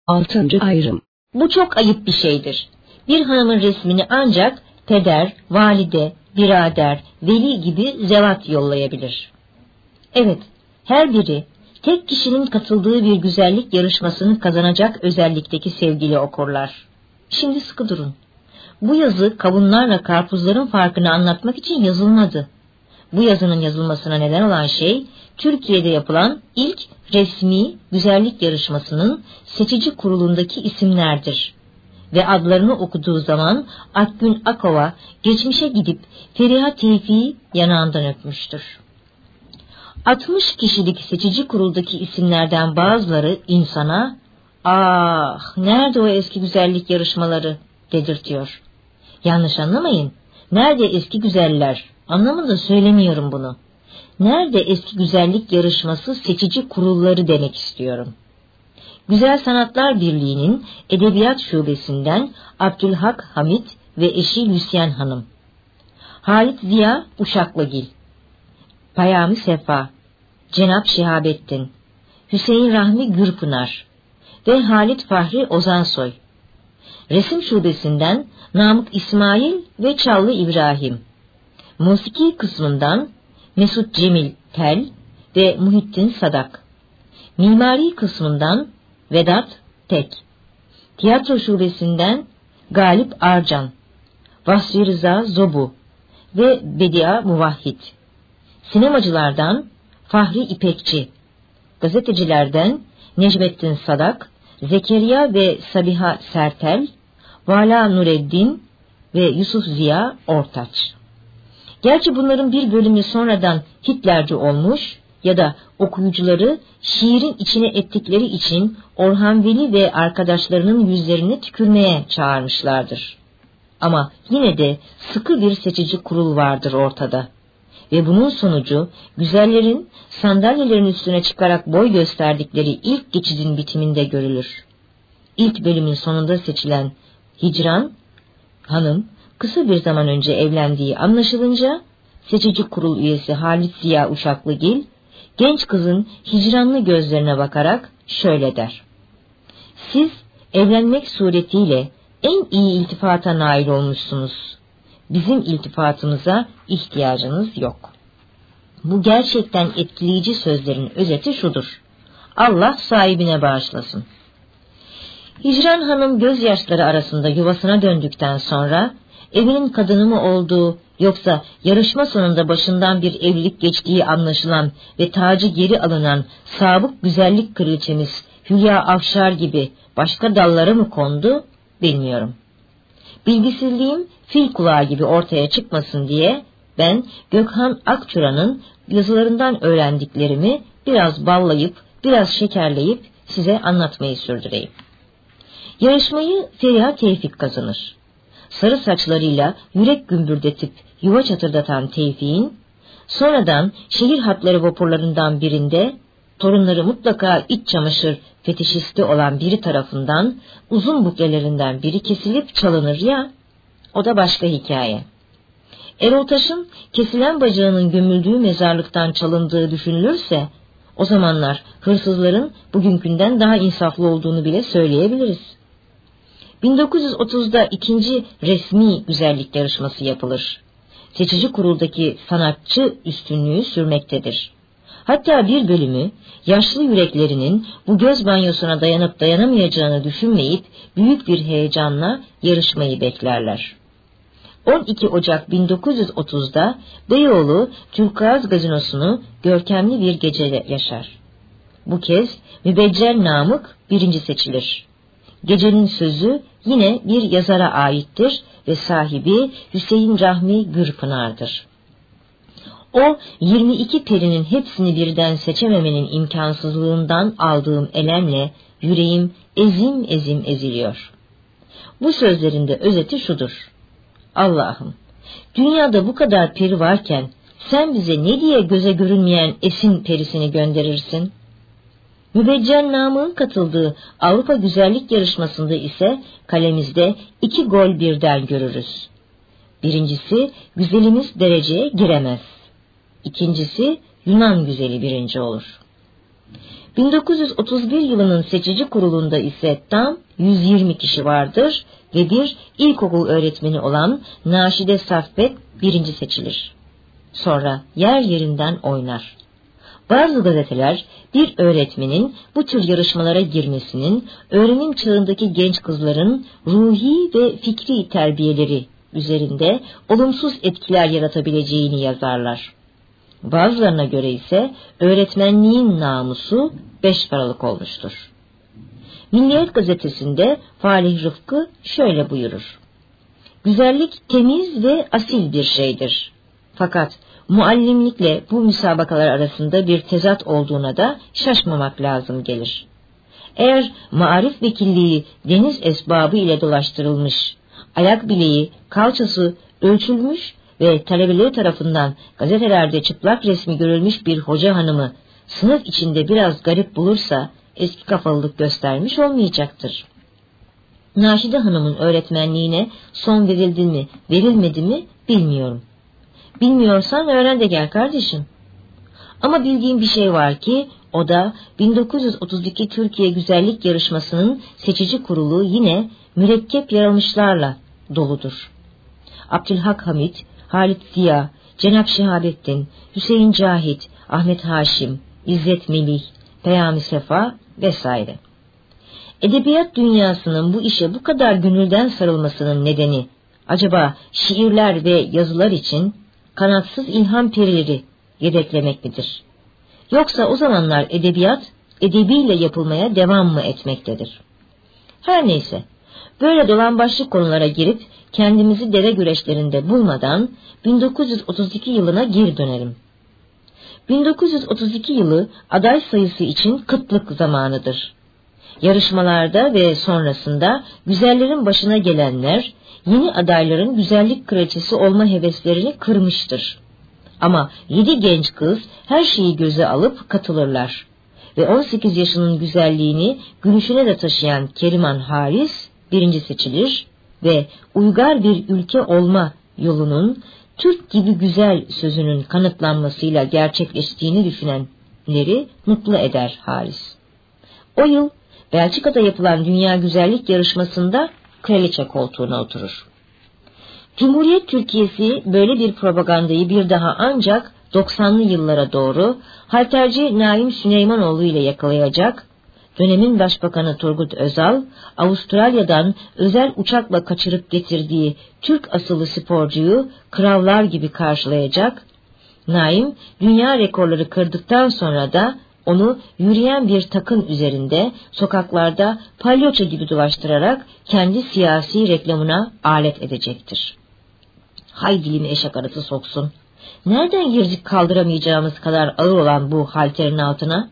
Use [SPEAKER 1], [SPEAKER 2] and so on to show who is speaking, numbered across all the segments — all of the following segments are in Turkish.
[SPEAKER 1] 6. ayrım.
[SPEAKER 2] Bu çok ayıp bir şeydir. Bir hanımın resmini ancak peder, valide, birader, veli gibi zevat yollayabilir. Evet, her biri tek kişinin katıldığı bir güzellik yarışmasını kazanacak özellikteki sevgili okurlar. Şimdi sıkı durun. Bu yazı kavunlarla karpuzların farkını anlatmak için yazılmadı. Bu yazının yazılmasına neden olan şey, Türkiye'de yapılan ilk resmi güzellik yarışmasının seçici kurulundaki isimlerdir. Ve adlarını okuduğu zaman Akgün Akova geçmişe gidip Feriha Tevfik'i yanağından öpmüştür. 60 kişilik seçici kuruldaki isimlerden bazıları insana, "Ah, nerede o eski güzellik yarışmaları?" dedirtiyor. Yanlış anlamayın, nerede eski güzeller anlamında söylemiyorum bunu. Nerede eski güzellik yarışması seçici kurulları demek istiyorum. Güzel Sanatlar Birliği'nin Edebiyat Şubesi'nden Abdülhak Hamit ve eşi Lüsyen Hanım, Halit Ziya Uşaklıgil, Payami Sefa, Cenap Şihabettin, Hüseyin Rahmi Gürpınar ve Halit Fahri Ozansoy, Resim Şubesi'nden Namık İsmail ve Çallı İbrahim, Musiki kısmından Mesut Cemil Tel ve Muhittin Sadak, Mimari kısmından Vedat Tek, Tiyatro Şubesi'nden Galip Arcan, Vasfi Rıza Zobu ve Bedia Muvahhid, Sinemacılardan Fahri İpekçi, Gazetecilerden Necmettin Sadak, Zekeriya ve Sabiha Sertel, Vala Nureddin ve Yusuf Ziya Ortaç. Gerçi bunların bir bölümü sonradan Hitlerci olmuş ya da okuyucuları şiirin içine ettikleri için Orhan Veli ve arkadaşlarının yüzlerini tükürmeye çağırmışlardır. Ama yine de sıkı bir seçici kurul vardır ortada. Ve bunun sonucu güzellerin sandalyelerin üstüne çıkarak boy gösterdikleri ilk geçidin bitiminde görülür. İlk bölümün sonunda seçilen Hicran Hanım, kısa bir zaman önce evlendiği anlaşılınca seçici kurul üyesi Halit Ziya Uşaklıgil, genç kızın hicranlı gözlerine bakarak şöyle der: "Siz evlenmek suretiyle en iyi iltifata nail olmuşsunuz. Bizim iltifatımıza ihtiyacınız yok." Bu gerçekten etkileyici sözlerin özeti şudur: Allah sahibine bağışlasın. Hicran Hanım gözyaşları arasında yuvasına döndükten sonra, evinin kadını mı olduğu yoksa yarışma sonunda başından bir evlilik geçtiği anlaşılan ve tacı geri alınan sabık güzellik kraliçemiz Hülya Avşar gibi başka dallara mı kondu bilmiyorum. Bilgisizliğim fil kulağı gibi ortaya çıkmasın diye ben Gökhan Akçura'nın yazılarından öğrendiklerimi biraz ballayıp biraz şekerleyip size anlatmayı sürdüreyim. Yarışmayı Feriha Tevfik kazanır. Sarı saçlarıyla yürek gümbürdetip yuva çatırdatan Tevfik'in, sonradan şehir hatları vapurlarından birinde, torunları mutlaka iç çamaşır fetişisti olan biri tarafından uzun buklelerinden biri kesilip çalınır ya, o da başka hikaye. Erol Taş'ın kesilen bacağının gömüldüğü mezarlıktan çalındığı düşünülürse, o zamanlar hırsızların bugünkünden daha insaflı olduğunu bile söyleyebiliriz. 1930'da ikinci resmi güzellik yarışması yapılır. Seçici kuruldaki sanatçı üstünlüğü sürmektedir. Hatta bir bölümü yaşlı yüreklerinin bu göz banyosuna dayanıp dayanamayacağını düşünmeyip büyük bir heyecanla yarışmayı beklerler. 12 Ocak 1930'da Beyoğlu Türkağız Gazinosu'nu görkemli bir gece yaşar. Bu kez Mübeccel Namık birinci seçilir. Gecenin sözü yine bir yazara aittir ve sahibi Hüseyin Rahmi Gürpınar'dır. O 22 perinin hepsini birden seçememenin imkansızlığından aldığım elemle yüreğim ezim ezim eziliyor. Bu sözlerin de özeti şudur: Allah'ım, dünyada bu kadar peri varken sen bize ne diye göze görünmeyen esin perisini gönderirsin? Mübeccel Namık'ın katıldığı Avrupa Güzellik Yarışması'nda ise kalemizde 2 gol birden görürüz. Birincisi, güzelimiz dereceye giremez. İkincisi, Yunan güzeli birinci olur. 1931 yılının seçici kurulunda ise tam 120 kişi vardır ve bir ilkokul öğretmeni olan Naşide Saffet birinci seçilir. Sonra yer yerinden oynar. Bazı gazeteler bir öğretmenin bu tür yarışmalara girmesinin öğrenim çağındaki genç kızların ruhi ve fikri terbiyeleri üzerinde olumsuz etkiler yaratabileceğini yazarlar. Bazılarına göre ise öğretmenliğin namusu 5 paralık olmuştur. Milliyet gazetesinde Falih Rıfkı şöyle buyurur: güzellik temiz ve asil bir şeydir. Fakat muallimlikle bu müsabakalar arasında bir tezat olduğuna da şaşmamak lazım gelir. Eğer maarif vekilliği deniz esbabı ile dolaştırılmış, ayak bileği, kalçası ölçülmüş ve talebeleri tarafından gazetelerde çıplak resmi görülmüş bir hoca hanımı sınıf içinde biraz garip bulursa eski kafalılık göstermiş olmayacaktır. Naşide Hanım'ın öğretmenliğine son verildi mi, verilmedi mi bilmiyorum. Bilmiyorsan öğren de gel kardeşim. Ama bildiğim bir şey var ki o da 1932 Türkiye Güzellik Yarışması'nın seçici kurulu yine mürekkep yaralmışlarla doludur. Abdülhak Hamit, Halit Ziya, Cenab Şehabettin, Hüseyin Cahit, Ahmet Haşim, İzzet Melih, Peyami Sefa vesaire. Edebiyat dünyasının bu işe bu kadar gönülden sarılmasının nedeni acaba şiirler ve yazılar için kanatsız ilham perileri yedeklemek midir? Yoksa o zamanlar edebiyat edebiyle yapılmaya devam mı etmektedir? Her neyse, böyle dolambaçlı konulara girip kendimizi deve güreşlerinde bulmadan 1932 yılına geri dönelim. 1932 yılı aday sayısı için kıtlık zamanıdır. Yarışmalarda ve sonrasında güzellerin başına gelenler yeni adayların güzellik kraliçesi olma heveslerini kırmıştır. Ama 7 genç kız her şeyi göze alıp katılırlar. Ve 18 yaşının güzelliğini gülüşüne de taşıyan Keriman Halis birinci seçilir ve uygar bir ülke olma yolunun Türk gibi güzel sözünün kanıtlanmasıyla gerçekleştiğini düşünenleri mutlu eder Halis. O yıl Belçika'da yapılan Dünya Güzellik Yarışması'nda kraliçe koltuğuna oturur. Cumhuriyet Türkiye'si böyle bir propagandayı bir daha ancak 90'lı yıllara doğru halterci Naim Süleymanoğlu ile yakalayacak, dönemin Başbakanı Turgut Özal, Avustralya'dan özel uçakla kaçırıp getirdiği Türk asıllı sporcuyu krallar gibi karşılayacak, Naim dünya rekorları kırdıktan sonra da onu yürüyen bir takım üzerinde sokaklarda palyaço gibi dolaştırarak kendi siyasi reklamına alet edecektir. Hay dilimi eşek arası soksun. Nereden girdik kaldıramayacağımız kadar ağır olan bu halterin altına?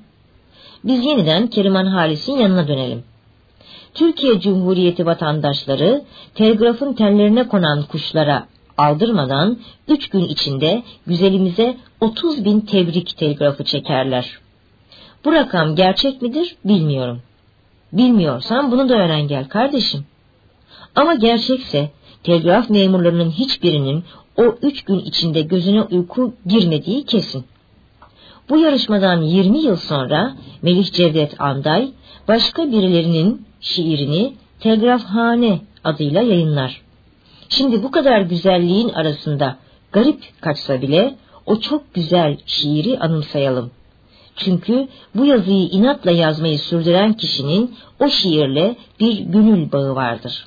[SPEAKER 2] Biz yeniden Keriman Halis'in yanına dönelim. Türkiye Cumhuriyeti vatandaşları telgrafın tellerine konan kuşlara aldırmadan 3 gün içinde güzelimize 30.000 tebrik telgrafı çekerler. Bu rakam gerçek midir bilmiyorum. Bilmiyorsan bunu da öğren gel kardeşim. Ama gerçekse telgraf memurlarının hiçbirinin o 3 gün içinde gözüne uyku girmediği kesin. Bu yarışmadan 20 yıl sonra Melih Cevdet Anday başka birilerinin şiirini Telgrafhane adıyla yayınlar. Şimdi bu kadar güzelliğin arasında garip kaçsa bile o çok güzel şiiri anımsayalım. Çünkü bu yazıyı inatla yazmayı sürdüren kişinin o şiirle bir gönül bağı vardır.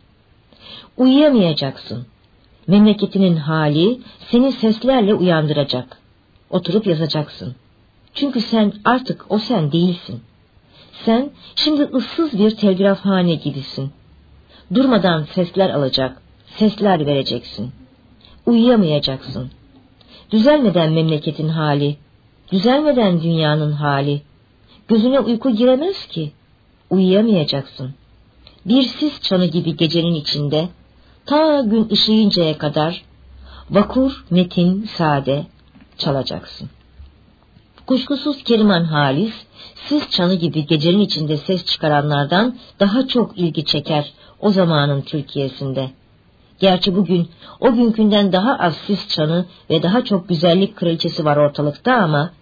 [SPEAKER 2] Uyuyamayacaksın. Memleketinin hali seni seslerle uyandıracak. Oturup yazacaksın. Çünkü sen artık o sen değilsin. Sen şimdi ıssız bir telgrafhane gibisin. Durmadan sesler alacak, sesler vereceksin. Uyuyamayacaksın. Düzelmeden memleketin hali, düzelmeden dünyanın hali. Gözüne uyku giremez ki. Uyuyamayacaksın. Bir sis çanı gibi gecenin içinde, ta gün ışıyıncaya kadar, vakur, metin, sade çalacaksın. Kuşkusuz Keriman Halis, sis çanı gibi gecenin içinde ses çıkaranlardan daha çok ilgi çeker o zamanın Türkiye'sinde. Gerçi bugün o günkünden daha az sis çanı ve daha çok güzellik kraliçesi var ortalıkta ama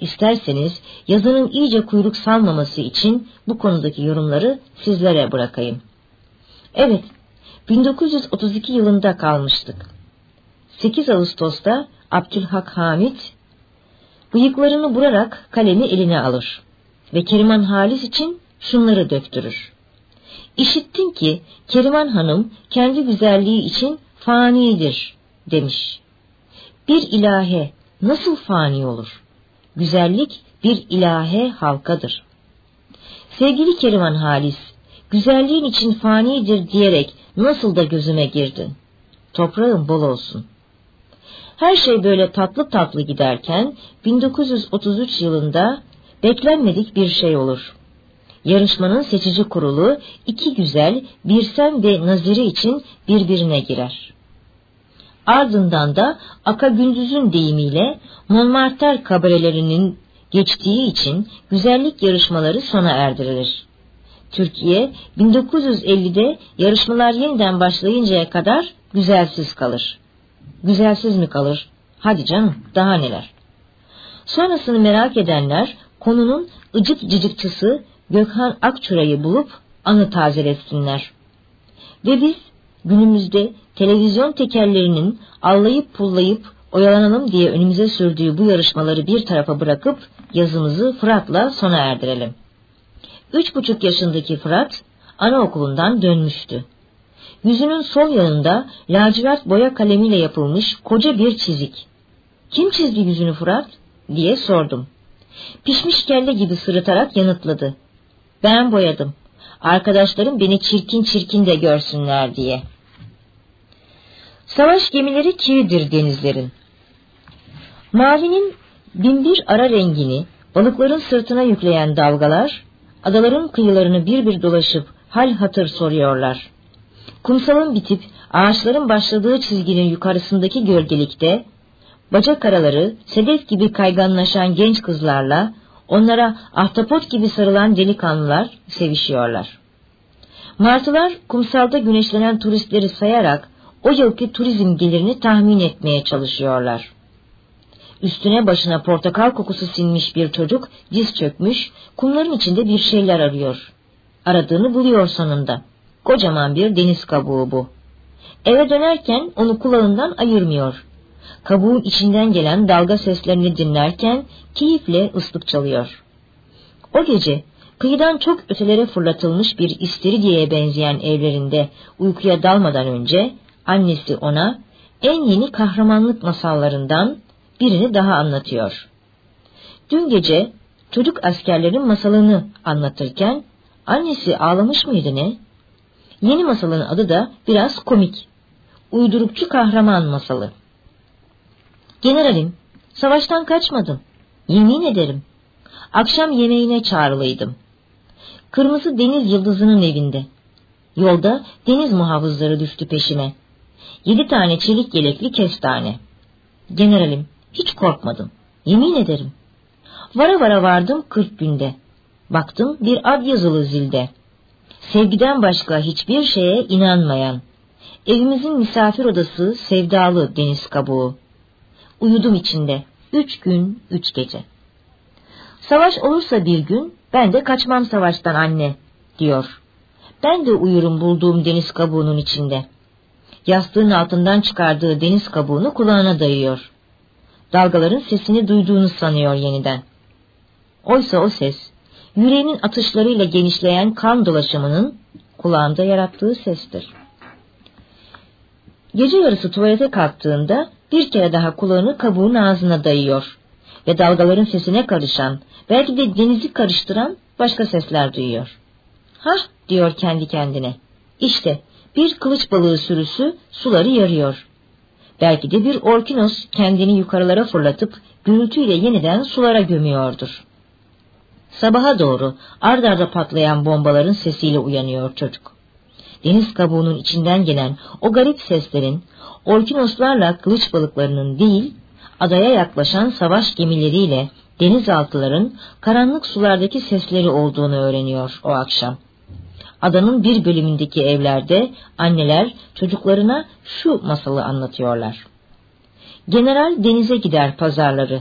[SPEAKER 2] İsterseniz yazının iyice kuyruk salmaması için bu konudaki yorumları sizlere bırakayım. Evet, 1932 yılında kalmıştık. 8 Ağustos'ta Abdülhak Hamit bıyıklarını burarak kalemi eline alır ve Keriman Halis için şunları döktürür. İşittim ki Keriman Hanım kendi güzelliği için fanidir demiş. Bir ilahe nasıl fani olur? Güzellik bir ilahe halkadır. Sevgili Keriman Halis, güzelliğin için fanidir diyerek nasıl da gözüme girdin. Toprağın bol olsun. Her şey böyle tatlı tatlı giderken 1933 yılında beklenmedik bir şey olur. Yarışmanın seçici kurulu iki güzel Birsen ve Nazire için birbirine girer. Ardından da Aka Gündüz'ün deyimiyle Montmartre kabarelerinin geçtiği için güzellik yarışmaları sona erdirilir. Türkiye 1950'de yarışmalar yeniden başlayıncaya kadar güzelsiz kalır. Güzelsiz mi kalır? Hadi canım, daha neler. Sonrasını merak edenler konunun ıcık cıcıkçısı Gökhan Akçura'yı bulup anı tazeletsinler. Ve biz günümüzde televizyon tekerlerinin allayıp pullayıp oyalanalım diye önümüze sürdüğü bu yarışmaları bir tarafa bırakıp yazımızı Fırat'la sona erdirelim. 3,5 yaşındaki Fırat anaokulundan dönmüştü. Yüzünün sol yanında lacivert boya kalemiyle yapılmış koca bir çizik. "Kim çizdi yüzünü Fırat?" diye sordum. Pişmiş kelle gibi sırıtarak yanıtladı. "Ben boyadım. Arkadaşlarım beni çirkin çirkin de görsünler diye." Savaş gemileri kiridir denizlerin. Mavinin binbir ara rengini balıkların sırtına yükleyen dalgalar, adaların kıyılarını bir bir dolaşıp hal hatır soruyorlar. Kumsalın bitip ağaçların başladığı çizginin yukarısındaki gölgelikte, bacak araları sedef gibi kayganlaşan genç kızlarla onlara ahtapot gibi sarılan delikanlılar sevişiyorlar. Martılar kumsalda güneşlenen turistleri sayarak o yılki turizm gelirini tahmin etmeye çalışıyorlar. Üstüne başına portakal kokusu sinmiş bir çocuk diz çökmüş, kumların içinde bir şeyler arıyor. Aradığını buluyor sonunda. Kocaman bir deniz kabuğu bu. Eve dönerken onu kulağından ayırmıyor. Kabuğun içinden gelen dalga seslerini dinlerken keyifle ıslık çalıyor. O gece kıyıdan çok ötelere fırlatılmış bir istiridye'ye benzeyen evlerinde uykuya dalmadan önce annesi ona en yeni kahramanlık masallarından birini daha anlatıyor. Dün gece çocuk askerlerin masalını anlatırken annesi ağlamış mıydı ne? Yeni masalın adı da biraz komik. Uydurukçu kahraman masalı. "Generalim, savaştan kaçmadım. Yemin ederim. Akşam yemeğine çağrılıydım. Kırmızı deniz yıldızının evinde. Yolda deniz muhafızları düştü peşime. 7 tane çelik yelekli kestane. Generalim, hiç korkmadım. Yemin ederim. Vara vara vardım 40 günde. Baktım bir ad yazılı zilde. Sevgiden başka hiçbir şeye inanmayan. Evimizin misafir odası sevdalı deniz kabuğu. Uyudum içinde 3 gün 3 gece. Savaş olursa bir gün ben de kaçmam savaştan anne diyor. Ben de uyurum bulduğum deniz kabuğunun içinde. Yastığın altından çıkardığı deniz kabuğunu kulağına dayıyor. Dalgaların sesini duyduğunu sanıyor yeniden. Oysa o ses, yüreğinin atışlarıyla genişleyen kan dolaşımının kulağında yarattığı sestir. Gece yarısı tuvalete kalktığında bir kere daha kulağını kabuğun ağzına dayıyor ve dalgaların sesine karışan, belki de denizi karıştıran başka sesler duyuyor. "Hah," diyor kendi kendine. "İşte bir kılıç balığı sürüsü suları yarıyor. Belki de bir orkinos kendini yukarılara fırlatıp gürültüyle yeniden sulara gömüyordur." Sabaha doğru ard arda patlayan bombaların sesiyle uyanıyor çocuk. Deniz kabuğunun içinden gelen o garip seslerin orkinoslarla kılıç balıklarının değil, adaya yaklaşan savaş gemileriyle denizaltıların karanlık sulardaki sesleri olduğunu öğreniyor o akşam. Adanın bir bölümündeki evlerde anneler çocuklarına şu masalı anlatıyorlar. General denize gider pazarları.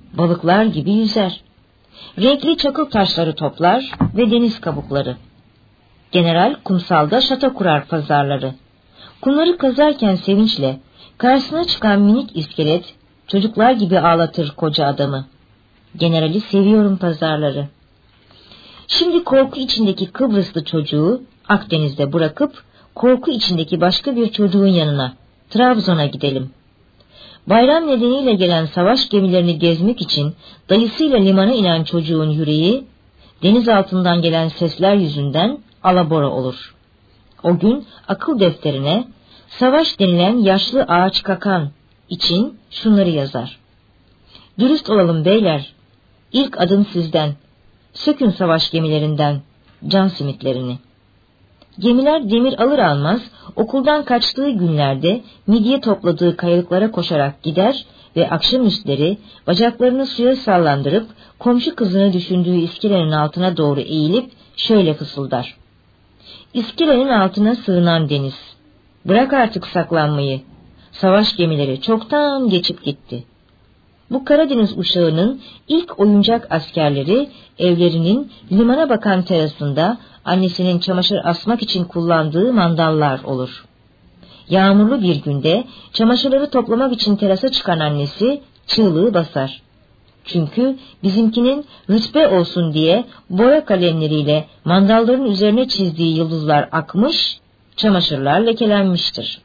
[SPEAKER 2] balıklar gibi yüzer. Renkli çakıl taşları toplar ve deniz kabukları. General kumsalda şato kurar pazarları. Kumları kazarken sevinçle karşısına çıkan minik iskelet çocuklar gibi ağlatır koca adamı. Generali seviyorum pazarları. Şimdi korku içindeki Kıbrıslı çocuğu Akdeniz'de bırakıp korku içindeki başka bir çocuğun yanına, Trabzon'a gidelim. Bayram nedeniyle gelen savaş gemilerini gezmek için dayısıyla limana inen çocuğun yüreği, deniz altından gelen sesler yüzünden alabora olur. O gün akıl defterine savaş denilen yaşlı ağaç kakan için şunları yazar. Dürüst olalım beyler, ilk adım sizden, sökün savaş gemilerinden can simitlerini. Gemiler demir alır almaz okuldan kaçtığı günlerde midye topladığı kayalıklara koşarak gider ve akşamüstleri bacaklarını suya sallandırıp komşu kızını düşündüğü iskelenin altına doğru eğilip şöyle fısıldar. İskelenin altına sığınan deniz, bırak artık saklanmayı, savaş gemileri çoktan geçip gitti. Bu Karadeniz uşağının ilk oyuncak askerleri evlerinin limana bakan terasında annesinin çamaşır asmak için kullandığı mandallar olur. Yağmurlu bir günde çamaşırları toplamak için terasa çıkan annesi çığlığı basar. Çünkü bizimkinin rütbe olsun diye boya kalemleriyle mandalların üzerine çizdiği yıldızlar akmış, çamaşırlar lekelenmiştir.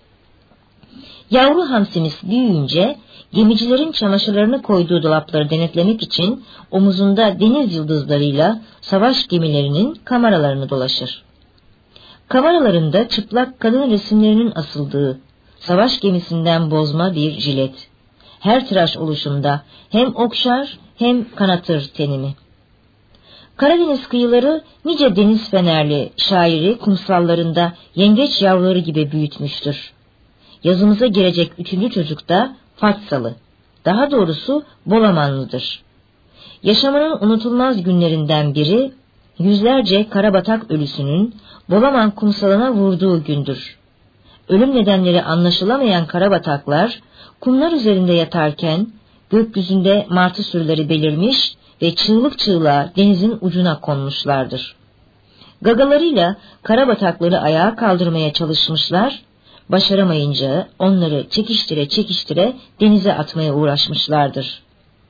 [SPEAKER 2] Yavru hamsimiz büyüyünce gemicilerin çamaşırlarını koyduğu dolapları denetlemek için omuzunda deniz yıldızlarıyla savaş gemilerinin kameralarını dolaşır. Kameralarında çıplak kadın resimlerinin asıldığı, savaş gemisinden bozma bir jilet. Her tıraş oluşunda hem okşar hem kanatır tenimi. Karadeniz kıyıları nice deniz fenerli şairi kumsallarında yengeç yavruları gibi büyütmüştür. Yazımıza girecek 3. çocuk da Fatsalı, daha doğrusu Bolamanlıdır. Yaşamının unutulmaz günlerinden biri, yüzlerce karabatak ölüsünün Bolaman kumsalına vurduğu gündür. Ölüm nedenleri anlaşılamayan karabataklar, kumlar üzerinde yatarken, gökyüzünde martı sürüleri belirmiş ve çığlık çığlığa denizin ucuna konmuşlardır. Gagalarıyla karabatakları ayağa kaldırmaya çalışmışlar, başaramayınca onları çekiştire çekiştire denize atmaya uğraşmışlardır.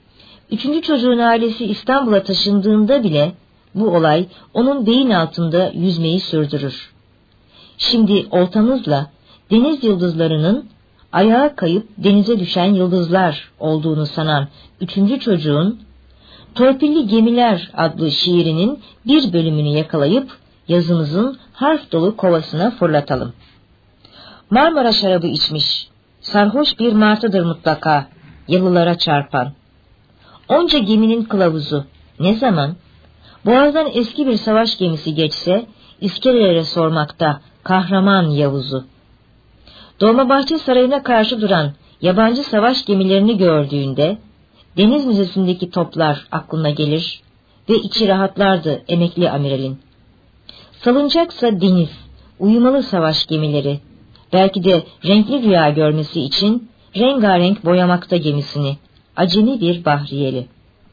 [SPEAKER 2] 3. çocuğun ailesi İstanbul'a taşındığında bile bu olay onun beyin altında yüzmeyi sürdürür. Şimdi oltamızla deniz yıldızlarının ayağa kayıp denize düşen yıldızlar olduğunu sanan 3. çocuğun Torpilli Gemiler adlı şiirinin bir bölümünü yakalayıp yazımızın harf dolu kovasına fırlatalım. Marmara şarabı içmiş, sarhoş bir martıdır mutlaka, yalılara çarpan. Onca geminin kılavuzu, ne zaman? Boğazdan eski bir savaş gemisi geçse, iskelelere sormakta kahraman Yavuz'u. Dolmabahçe Sarayı'na karşı duran yabancı savaş gemilerini gördüğünde, Deniz Müzesi'ndeki toplar aklına gelir ve içi rahatlardı emekli amiralin. Salıncaksa deniz, uyumalı savaş gemileri, belki de renkli rüya görmesi için rengarenk boyamakta gemisini, acemi bir bahriyeli.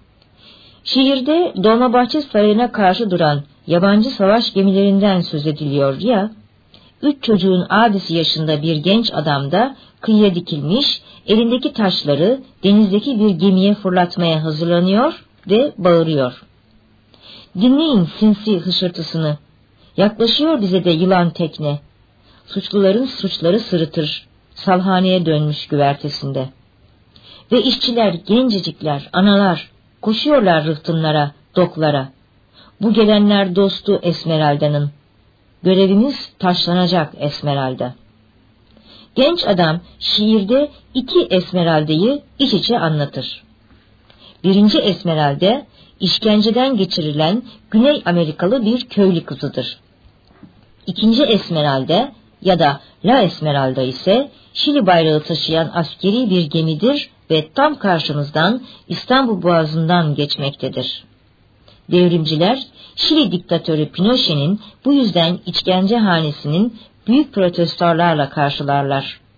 [SPEAKER 2] Şiirde Dolmabahçe Sarayı'na karşı duran yabancı savaş gemilerinden söz ediliyor ya, 3 çocuğun abisi yaşında bir genç adam da kıyıya dikilmiş, elindeki taşları denizdeki bir gemiye fırlatmaya hazırlanıyor ve bağırıyor. Dinleyin sinsi hışırtısını, yaklaşıyor bize de yılan tekne, suçluların suçları sırıtır, salhaneye dönmüş güvertesinde. Ve işçiler, gencecikler, analar, koşuyorlar rıhtımlara, doklara. Bu gelenler dostu Esmeralda'nın. Görevimiz taşlanacak Esmeralda. Genç adam şiirde 2 Esmeralda'yı iç içe anlatır. 1. Esmeralda, işkenceden geçirilen Güney Amerikalı bir köylü kızıdır. 2. Esmeralda ya da La Esmeralda ise Şili bayrağı taşıyan askeri bir gemidir ve tam karşımızdan İstanbul Boğazı'ndan geçmektedir. Devrimciler, Şili diktatörü Pinochet'in bu yüzden işkence hanesinin büyük protestolarla karşılarlar.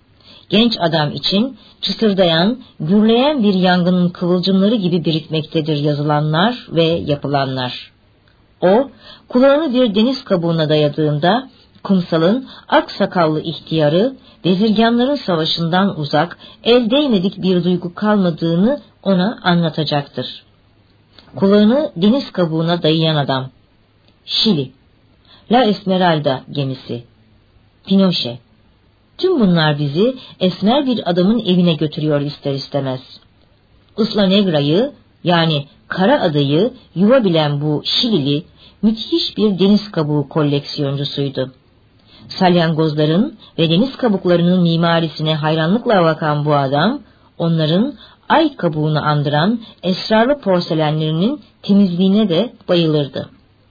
[SPEAKER 2] genç adam için çıtırdayan, gürleyen bir yangının kıvılcımları gibi birikmektedir yazılanlar ve yapılanlar. O, kulağını bir deniz kabuğuna dayadığında, kumsalın ak sakallı ihtiyarı, bezirganların savaşından uzak, el değmedik bir duygu kalmadığını ona anlatacaktır. Kulağını deniz kabuğuna dayayan adam. Şili, La Esmeralda gemisi, Pinochet. Tüm bunlar bizi esmer bir adamın evine götürüyor ister istemez. Isla Negra'yı, yani Kara Adayı yuva bilen bu Şilili, müthiş bir deniz kabuğu koleksiyoncusuydu. Salyangozların ve deniz kabuklarının mimarisine hayranlıkla bakan bu adam, onların ay kabuğunu andıran esrarlı porselenlerinin temizliğine de bayılırdı.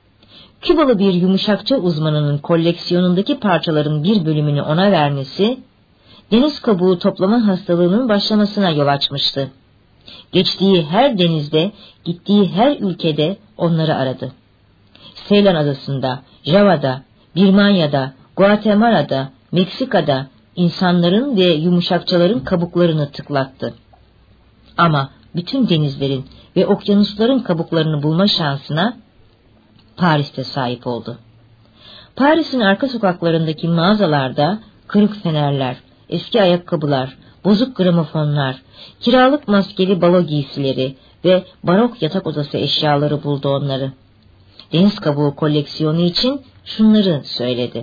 [SPEAKER 2] Kübalı bir yumuşakça uzmanının koleksiyonundaki parçaların bir bölümünü ona vermesi, deniz kabuğu toplama hastalığının başlamasına yol açmıştı. Geçtiği her denizde, gittiği her ülkede onları aradı. Seylan Adası'nda, Java'da, Birmanya'da, Guatemala'da, Meksika'da insanların ve yumuşakçaların kabuklarını tıklattı. Ama bütün denizlerin ve okyanusların kabuklarını bulma şansına Paris'te sahip oldu. Paris'in arka sokaklarındaki mağazalarda kırık fenerler, eski ayakkabılar, bozuk gramofonlar, kiralık maskeli balo giysileri ve barok yatak odası eşyaları buldu onları. Deniz kabuğu koleksiyonu için şunları söyledi.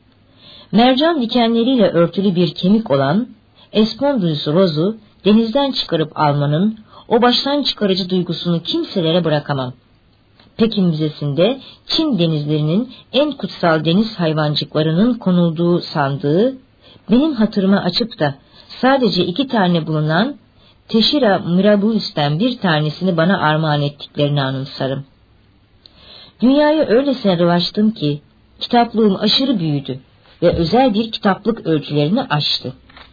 [SPEAKER 2] Mercan dikenleriyle örtülü bir kemik olan Espondylus rose'u denizden çıkarıp almanın o baştan çıkarıcı duygusunu kimselere bırakamam. Pekin Müzesi'nde Çin denizlerinin en kutsal deniz hayvancıklarının konulduğu sandığı, benim hatırıma açıp da sadece 2 tane bulunan Teşira Mirabulis'ten bir tanesini bana armağan ettiklerini anımsarım. Dünyaya öylesine dolaştım ki kitaplığım aşırı büyüdü ve özel bir kitaplık ölçülerini aştı.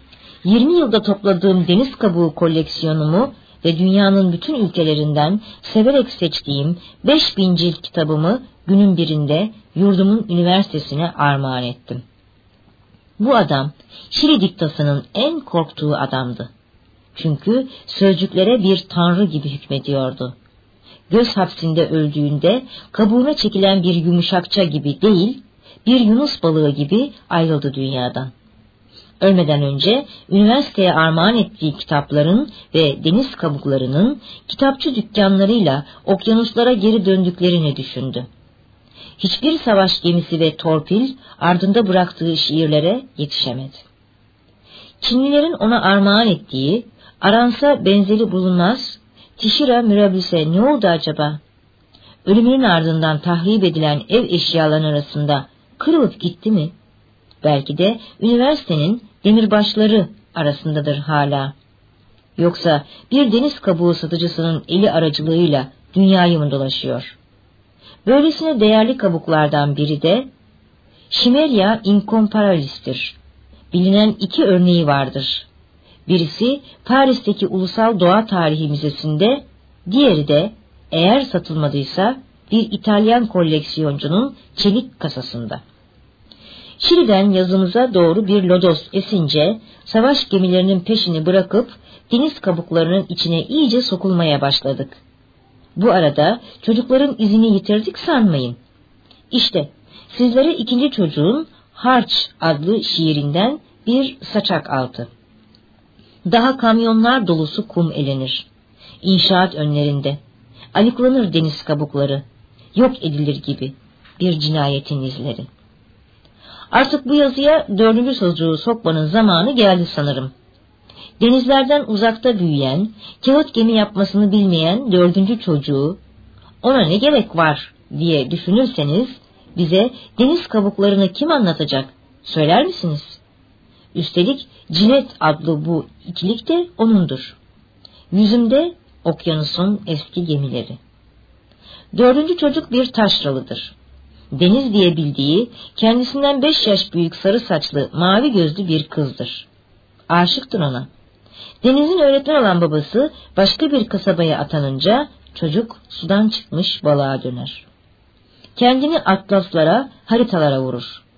[SPEAKER 2] 20 yılda topladığım deniz kabuğu koleksiyonumu ve dünyanın bütün ülkelerinden severek seçtiğim 5000 cilt kitabımı günün birinde yurdumun üniversitesine armağan ettim. Bu adam Şili diktasının en korktuğu adamdı. Çünkü sözcüklere bir tanrı gibi hükmediyordu. Göz hapsinde öldüğünde kabuğuna çekilen bir yumuşakça gibi değil, bir yunus balığı gibi ayrıldı dünyadan. Ölmeden önce üniversiteye armağan ettiği kitapların ve deniz kabuklarının kitapçı dükkanlarıyla okyanuslara geri döndüklerini düşündü. Hiçbir savaş gemisi ve torpil ardında bıraktığı şiirlere yetişemedi. Çinlilerin ona armağan ettiği, aransa benzeri bulunmaz, Teşira Mirabulis'e ne oldu acaba? Ölümünün ardından tahrip edilen ev eşyalarının arasında kırılıp gitti mi? Belki de üniversitenin demirbaşları arasındadır hala. Yoksa bir deniz kabuğu satıcısının eli aracılığıyla dünyayı mı dolaşıyor? Böylesine değerli kabuklardan biri de Chimeria incomparabilis'tir. Bilinen 2 örneği vardır. Birisi Paris'teki Ulusal Doğa Tarihi Müzesi'nde, diğeri de eğer satılmadıysa bir İtalyan koleksiyoncunun çelik kasasında. Şili'den yazımıza doğru bir lodos esince savaş gemilerinin peşini bırakıp deniz kabuklarının içine iyice sokulmaya başladık. Bu arada çocukların izini yitirdik sanmayın. İşte sizlere 2. çocuğun Harç adlı şiirinden bir saçak altı. Daha kamyonlar dolusu kum elenir. İnşaat önlerinde. Alıklanır deniz kabukları. Yok edilir gibi bir cinayetin izleri. Artık bu yazıya 4. sözcüğü sokmanın zamanı geldi sanırım. Denizlerden uzakta büyüyen, kağıt gemi yapmasını bilmeyen 4. çocuğu, ona ne gerek var diye düşünürseniz, bize deniz kabuklarını kim anlatacak, söyler misiniz? Üstelik Cilet adlı bu ikilik de onundur. Yüzümde okyanusun eski gemileri. 4. çocuk bir taşralıdır. Deniz diye bildiği, kendisinden 5 yaş büyük sarı saçlı, mavi gözlü bir kızdır. Aşıktır ona. Deniz'in öğretmen olan babası başka bir kasabaya atanınca çocuk sudan çıkmış balığa döner. Kendini atlaslara, haritalara vurur.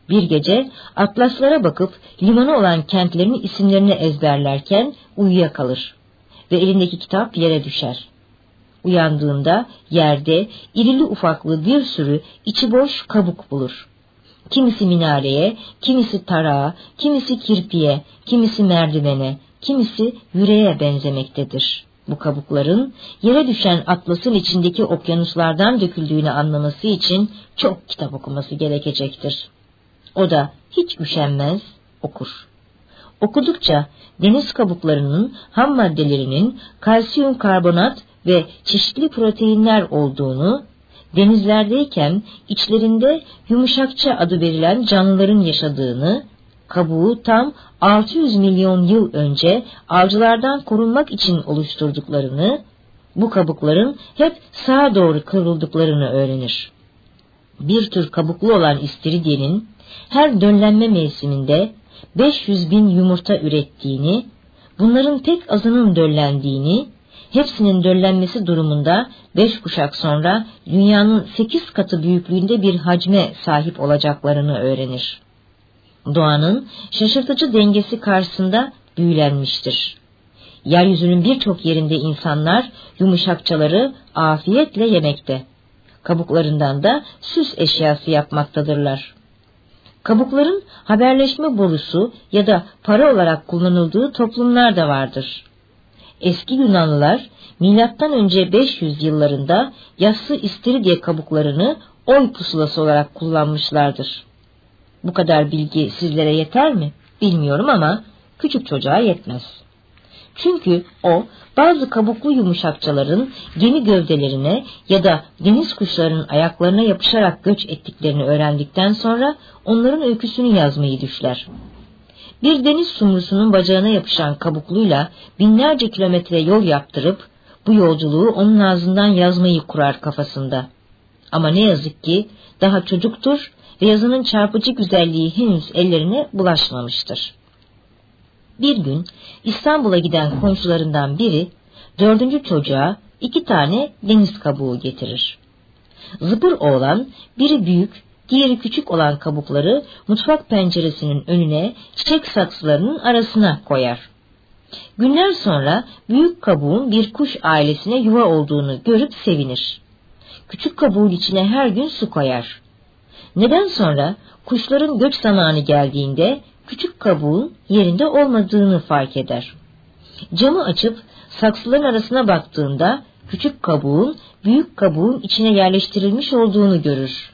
[SPEAKER 2] Bir gece atlaslara bakıp limanı olan kentlerin isimlerini ezberlerken uyuyakalır ve elindeki kitap yere düşer. Uyandığında yerde irili ufaklı bir sürü içi boş kabuk bulur. Kimisi minareye, kimisi tarağa, kimisi kirpiye, kimisi merdivene, kimisi yüreğe benzemektedir. Bu kabukların yere düşen atlasın içindeki okyanuslardan döküldüğünü anlaması için çok kitap okuması gerekecektir. O da hiç üşenmez, okur. Okudukça deniz kabuklarının ham maddelerinin kalsiyum karbonat ve çeşitli proteinler olduğunu, denizlerdeyken içlerinde yumuşakça adı verilen canlıların yaşadığını, kabuğu tam 600 milyon yıl önce avcılardan korunmak için oluşturduklarını, bu kabukların hep sağa doğru kıvrıldıklarını öğrenir. Bir tür kabuklu olan istiridyenin her döllenme mevsiminde 500 bin yumurta ürettiğini, bunların pek azının döllendiğini, hepsinin döllenmesi durumunda 5 kuşak sonra dünyanın 8 katı büyüklüğünde bir hacme sahip olacaklarını öğrenir. Doğanın şaşırtıcı dengesi karşısında büyülenmiştir. Yeryüzünün birçok yerinde insanlar yumuşakçaları afiyetle yemekte. Kabuklarından da süs eşyası yapmaktadırlar. Kabukların haberleşme borusu ya da para olarak kullanıldığı toplumlar da vardır. Eski Yunanlılar M.Ö. 500 yıllarında yassı istiridye kabuklarını oy pusulası olarak kullanmışlardır. Bu kadar bilgi sizlere yeter mi? Bilmiyorum ama küçük çocuğa yetmez. Çünkü o bazı kabuklu yumuşakçaların gemi gövdelerine ya da deniz kuşlarının ayaklarına yapışarak göç ettiklerini öğrendikten sonra onların öyküsünü yazmayı düşler. Bir deniz sumrusunun bacağına yapışan kabukluyla binlerce kilometre yol yaptırıp bu yolculuğu onun ağzından yazmayı kurar kafasında. Ama ne yazık ki daha çocuktur ve yazının çarpıcı güzelliği henüz ellerine bulaşmamıştır. Bir gün İstanbul'a giden komşularından biri 4. çocuğa 2 tane deniz kabuğu getirir. Zıpır oğlan biri büyük, diğeri küçük olan kabukları mutfak penceresinin önüne çiçek saksılarının arasına koyar. Günler sonra büyük kabuğun bir kuş ailesine yuva olduğunu görüp sevinir. Küçük kabuğun içine her gün su koyar. Neden sonra kuşların göç zamanı geldiğinde küçük kabuğun yerinde olmadığını fark eder. Camı açıp saksıların arasına baktığında küçük kabuğun büyük kabuğun içine yerleştirilmiş olduğunu görür.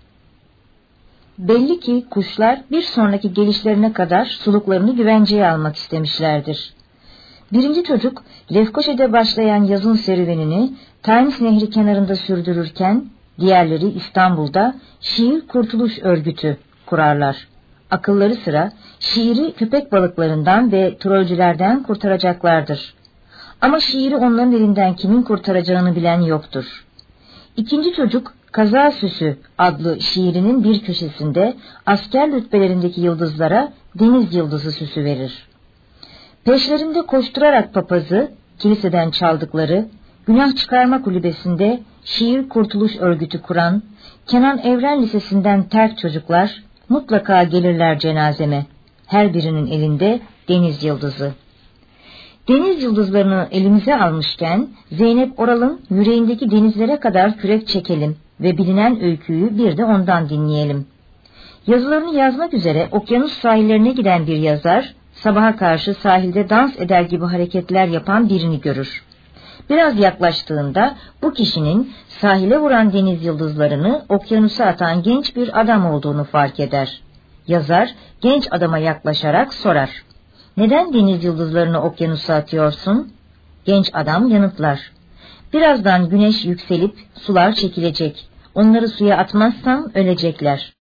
[SPEAKER 2] Belli ki kuşlar bir sonraki gelişlerine kadar suluklarını güvenceye almak istemişlerdir. Birinci çocuk Lefkoşa'da başlayan yazın serüvenini Times Nehri kenarında sürdürürken diğerleri İstanbul'da Şiir Kurtuluş Örgütü kurarlar. Akılları sıra şiiri köpek balıklarından ve trolcülerden kurtaracaklardır. Ama şiiri onların elinden kimin kurtaracağını bilen yoktur. İkinci çocuk Kaza Süsü adlı şiirinin bir köşesinde asker rütbelerindeki yıldızlara deniz yıldızı süsü verir. Peşlerinde koşturarak papazı, kiliseden çaldıkları, günah çıkarma kulübesinde Şiir Kurtuluş Örgütü kuran, Kenan Evren Lisesi'nden terk çocuklar mutlaka gelirler cenazeme. Her birinin elinde deniz yıldızı. Deniz yıldızlarını elimize almışken Zeynep Oral'ın yüreğindeki denizlere kadar kürek çekelim ve bilinen öyküyü bir de ondan dinleyelim. Yazılarını yazmak üzere okyanus sahillerine giden bir yazar, sabaha karşı sahilde dans eder gibi hareketler yapan birini görür. Biraz yaklaştığında bu kişinin sahile vuran deniz yıldızlarını okyanusa atan genç bir adam olduğunu fark eder. Yazar genç adama yaklaşarak sorar: "Neden deniz yıldızlarını okyanusa atıyorsun?" Genç adam yanıtlar: "Birazdan güneş yükselip sular çekilecek. Onları suya atmazsam ölecekler."